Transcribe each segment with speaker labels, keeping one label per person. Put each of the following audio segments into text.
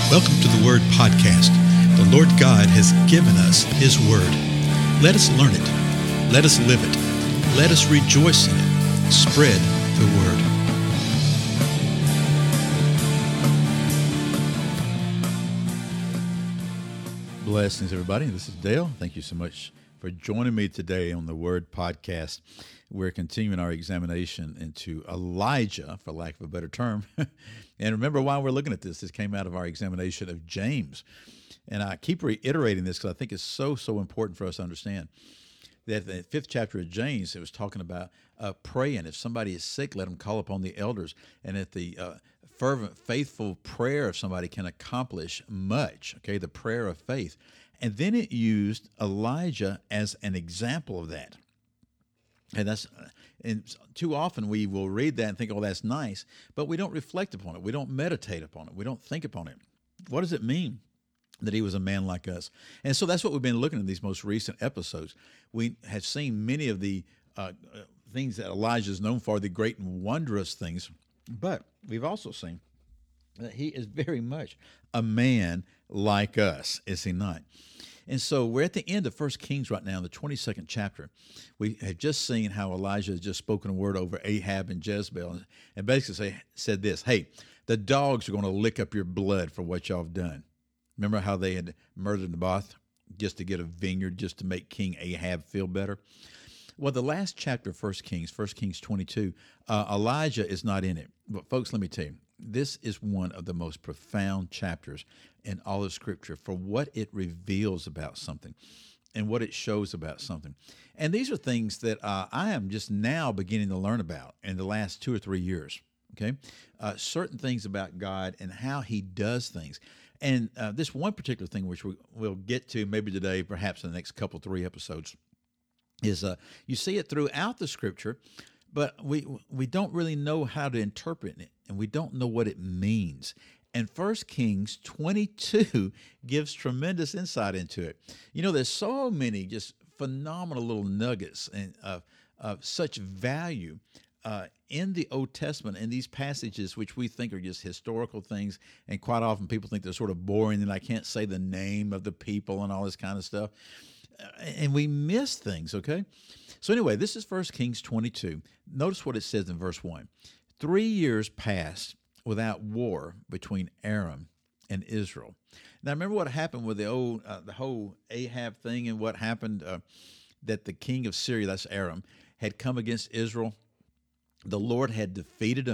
Speaker 1: Welcome to the Word Podcast. The Lord God has given us His Word. Let us learn it. Let us live it. Let us rejoice in it. Spread the Word.
Speaker 2: Blessings, everybody. This is Dale. Thank you so much for joining me today on the Word Podcast. We're continuing our examination into Elijah, for lack of a better term. And remember why we're looking at this. This came out of our examination of James. And I keep reiterating this because I think it's so important for us to understand that the 5th chapter of James, it was talking about praying. If somebody is sick, let them call upon the elders. And if the fervent, faithful prayer of somebody can accomplish much, okay, the prayer of faith. And then it used Elijah as an example of that. And too often we will read that and think, oh, that's nice, but we don't reflect upon it. We don't meditate upon it. We don't think upon it. What does it mean that he was a man like us? And so that's what we've been looking at in these most recent episodes. We have seen many of the things that Elijah is known for, the great and wondrous things, but we've also seen that he is very much a man like us, is he not? And so we're at the end of 1 Kings right now, in the 22nd chapter. We have just seen how Elijah has just spoken a word over Ahab and Jezebel and basically said this, hey, the dogs are going to lick up your blood for what y'all have done. Remember how they had murdered Naboth just to get a vineyard, just to make King Ahab feel better? Well, the last chapter of 1 Kings 22, Elijah is not in it. But folks, let me tell you, this is one of the most profound chapters in all of Scripture for what it reveals about something and what it shows about something. And these are things that I am just now beginning to learn about in the last 2 or 3 years, okay? Certain things about God and how he does things. And this one particular thing, which we'll get to maybe today, perhaps in the next couple, 3 episodes, is you see it throughout the Scripture, but we don't really know how to interpret it, and we don't know what it means. And 1 Kings 22 gives tremendous insight into it. You know, there's so many just phenomenal little nuggets and of such value in the Old Testament, in these passages, which we think are just historical things, and quite often people think they're sort of boring, and I can't say the name of the people and all this kind of stuff. And we miss things, okay? So anyway, this is 1 Kings 22. Notice what it says in verse 1. 3 years passed without war between Aram and Israel. Now, remember what happened with the whole Ahab thing, and what happened that the king of Syria, that's Aram, had come against Israel. The Lord had defeated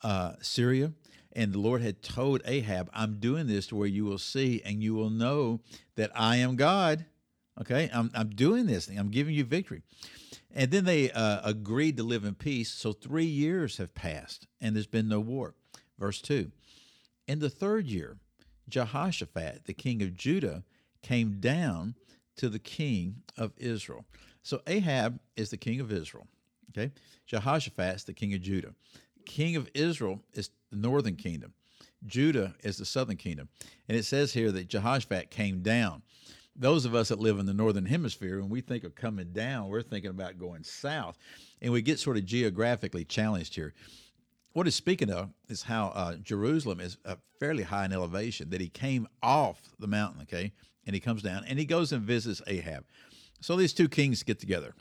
Speaker 2: Syria, and the Lord had told Ahab, I'm doing this to where you will see and you will know that I am God. Okay, I'm doing this thing. I'm giving you victory. And then they agreed to live in peace. So 3 years have passed, and there's been no war. Verse 2, in the 3rd year, Jehoshaphat, the king of Judah, came down to the king of Israel. So Ahab is the king of Israel. Okay, Jehoshaphat is the king of Judah. King of Israel is the northern kingdom. Judah is the southern kingdom. And it says here that Jehoshaphat came down. Those of us that live in the northern hemisphere, when we think of coming down, we're thinking about going south. And we get sort of geographically challenged here. What it's speaking of is how Jerusalem is fairly high in elevation, that he came off the mountain, okay, and he comes down, and he goes and visits Ahab. So these two kings get together.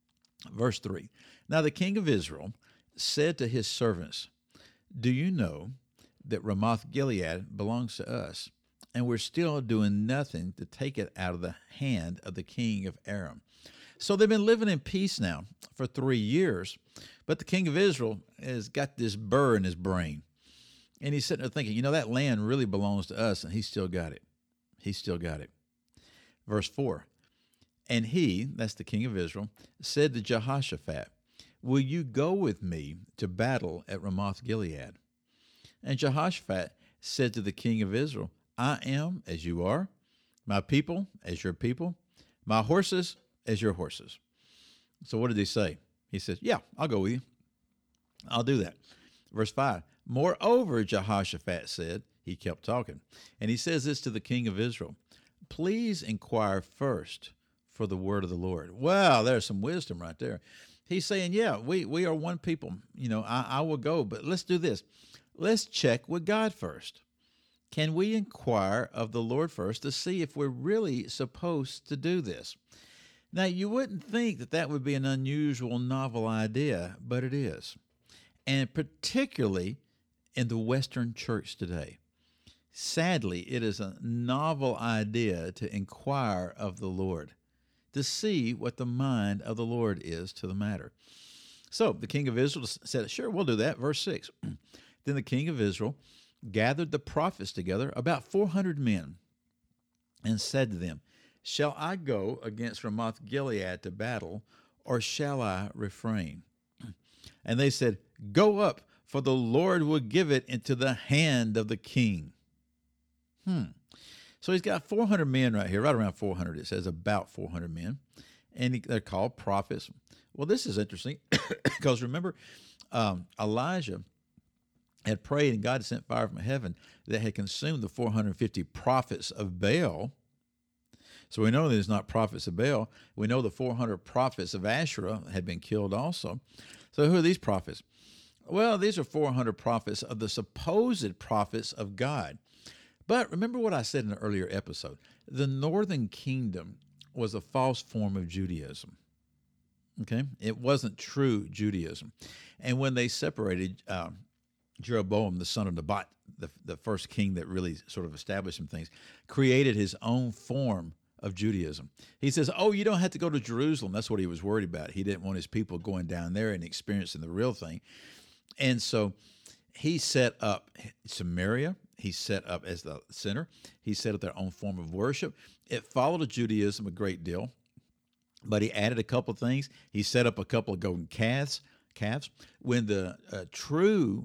Speaker 2: Verse 3, now the king of Israel said to his servants, do you know that Ramoth-Gilead belongs to us? And we're still doing nothing to take it out of the hand of the king of Aram. So they've been living in peace now for 3 years, but the king of Israel has got this burr in his brain. And he's sitting there thinking, you know, that land really belongs to us, and he's still got it. He's still got it. Verse 4, and he, that's the king of Israel, said to Jehoshaphat, will you go with me to battle at Ramoth-Gilead? And Jehoshaphat said to the king of Israel, I am as you are, my people as your people, my horses as your horses. So what did he say? He says, yeah, I'll go with you. I'll do that. Verse 5, moreover, Jehoshaphat said, he kept talking, and he says this to the king of Israel, please inquire first for the word of the Lord. Wow, there's some wisdom right there. He's saying, yeah, we are one people. You know, I will go, but let's do this. Let's check with God first. can we inquire of the Lord first to see if we're really supposed to do this? Now, you wouldn't think that that would be an unusual, novel idea, but it is. And particularly in the Western church today. Sadly, it is a novel idea to inquire of the Lord, to see what the mind of the Lord is to the matter. So the king of Israel said, sure, we'll do that. Verse 6. Then the king of Israel gathered the prophets together, about 400 men, and said to them, shall I go against Ramoth Gilead to battle, or shall I refrain? And they said, go up, for the Lord will give it into the hand of the king. So he's got 400 men right here, right around 400. It says about 400 men, and they're called prophets. Well, this is interesting because remember, Elijah had prayed and God sent fire from heaven that had consumed the 450 prophets of Baal. So we know there's not prophets of Baal. We know the 400 prophets of Asherah had been killed also. So who are these prophets? Well, these are 400 prophets of the supposed prophets of God. But remember what I said in an earlier episode. The northern kingdom was a false form of Judaism. Okay? It wasn't true Judaism. And when they separated, Jeroboam, the son of Nebat, the first king that really sort of established some things, created his own form of Judaism. He says, oh, you don't have to go to Jerusalem. That's what he was worried about. He didn't want his people going down there and experiencing the real thing. And so he set up Samaria. He set up as the center. He set up their own form of worship. It followed Judaism a great deal, but he added a couple of things. He set up a couple of golden calves. When the true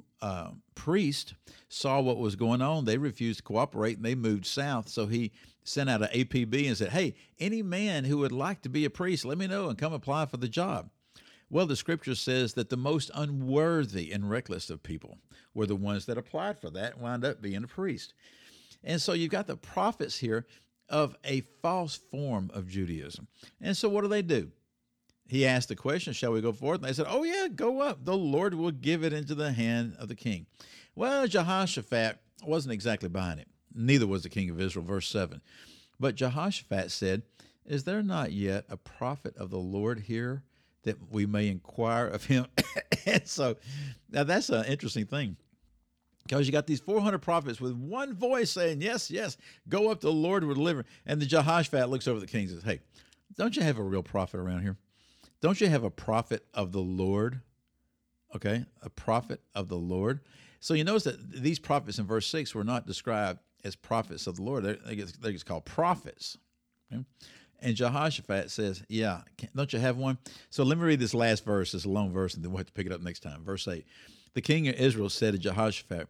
Speaker 2: priest saw what was going on, they refused to cooperate and they moved south. So he sent out an APB and said, hey, any man who would like to be a priest, let me know and come apply for the job. Well, the scripture says that the most unworthy and reckless of people were the ones that applied for that and wound up being a priest. And so you've got the prophets here of a false form of Judaism. And so what do? He asked the question, shall we go forth? And they said, oh, yeah, go up. The Lord will give it into the hand of the king. Well, Jehoshaphat wasn't exactly behind it. Neither was the king of Israel, verse 7. But Jehoshaphat said, is there not yet a prophet of the Lord here that we may inquire of him? And so now that's an interesting thing, because you got these 400 prophets with one voice saying, yes, yes, go up, the Lord will deliver. And the Jehoshaphat looks over at the king and says, hey, don't you have a real prophet around here? Don't you have a prophet of the Lord? Okay, a prophet of the Lord. So you notice that these prophets in verse 6 were not described as prophets of the Lord. They're just called prophets. Okay? And Jehoshaphat says, yeah, don't you have one? So let me read this last verse. It's a long verse, and then we'll have to pick it up next time. Verse 8. The king of Israel said to Jehoshaphat,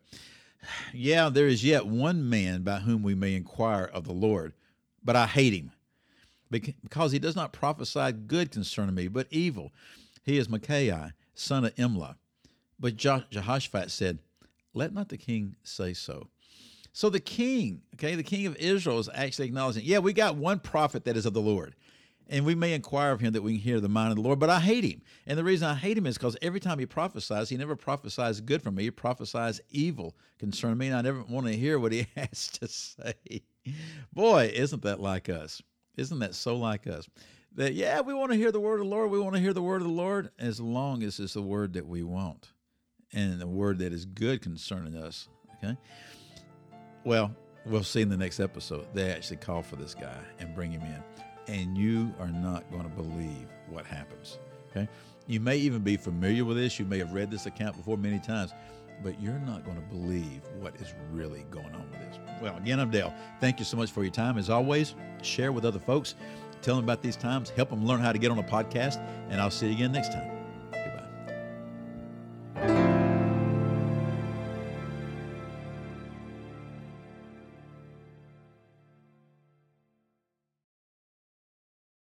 Speaker 2: yeah, there is yet one man by whom we may inquire of the Lord, but I hate him, because he does not prophesy good concerning me, but evil. He is Micaiah, son of Imlah. But Jehoshaphat said, let not the king say so. So the king, the king of Israel is actually acknowledging, yeah, we got one prophet that is of the Lord, and we may inquire of him that we can hear the mind of the Lord, but I hate him. And the reason I hate him is because every time he prophesies, he never prophesies good for me. He prophesies evil concerning me, and I never want to hear what he has to say. Boy, isn't that like us? Isn't that so like us? That, yeah, we want to hear the word of the Lord. We want to hear the word of the Lord as long as it's the word that we want and the word that is good concerning us, okay? Well, we'll see in the next episode. They actually call for this guy and bring him in, and you are not going to believe what happens, okay? You may even be familiar with this. You may have read this account before many times, but you're not going to believe what is really going on with this. Well, again, I'm Dale. Thank you so much for your time. As always, share with other folks. Tell them about these times. Help them learn how to get on a podcast, and I'll see you again next time.